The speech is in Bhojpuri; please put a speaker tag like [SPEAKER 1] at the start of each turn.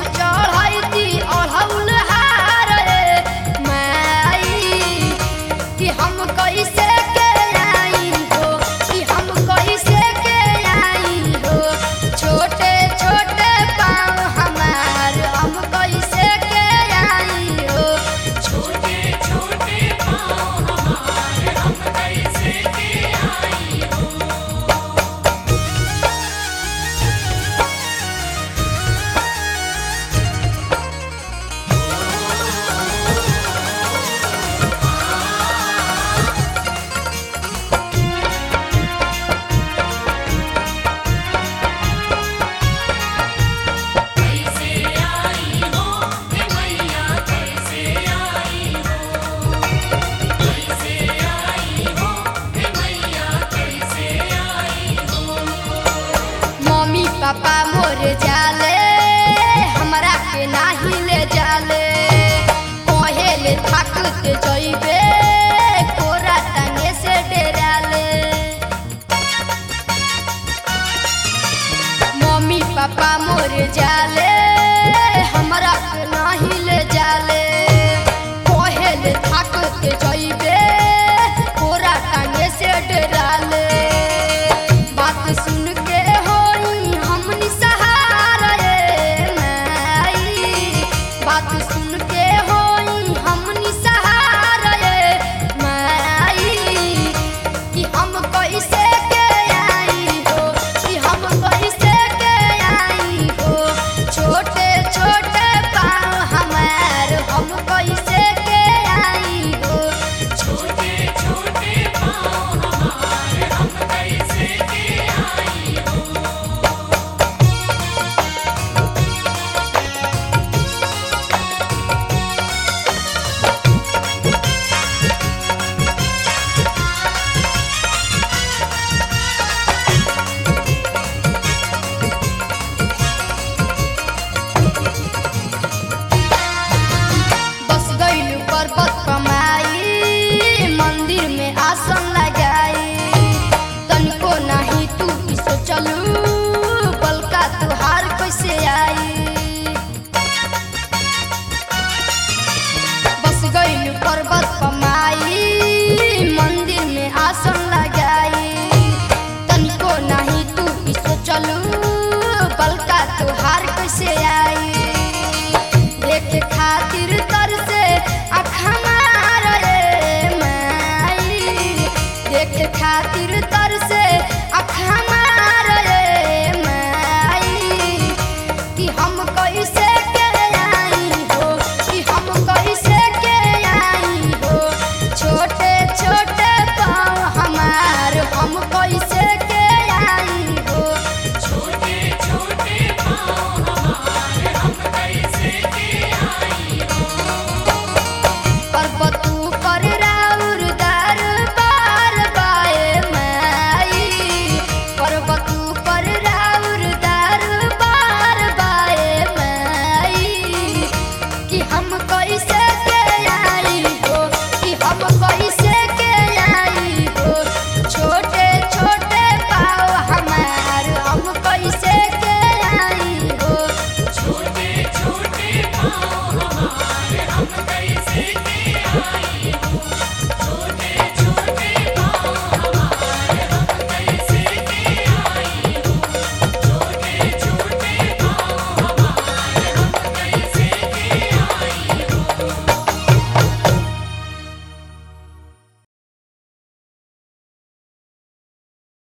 [SPEAKER 1] चढ़ैती अढ़ौल हार रे माई कि हम कैसे के आई हो कि हम कैसे के आई हो छोटे छोटे पाँव हमार हम कैसे के आई हो
[SPEAKER 2] छोटे छोटे पाँव हमारे हम कैसे के आई हो। कैसे आई हो हे मैया कैसे आई हो। कैसे आई हो हे मैया कैसे आई हो।
[SPEAKER 1] मम्मी पापा मोर जाले हमरा के नाही ले जाले कहेले थाकते जइबे कोरा टांगे से डेराले मम्मी पापा मोर जाले हमरा के नाही ले जाले कहेले थाकते जइबे कोरा टांगे से डेराले बात सुन के होई हमनी सहारा रे माई बात सुन के होई हमनी सहारा रे माई कि हम कैसे के आई हो कि हम कैसे के आई हो छोटे छोटे पाँव हमार हम कैसे के आई हो
[SPEAKER 2] छोटे छोटे पाँव हमारे हम कैसे के आई हो।
[SPEAKER 1] बस गइल पर्वत कमाई मंदिर में आसन लगाई तनिको नहीं तू की सोचलू बलका तुहार कैसे आई बस गइल पर्वत कमाई मंदिर में आसन लगाई तनिको नहीं तू की सोचलू बलका तुहार कैसे आई देख खातिर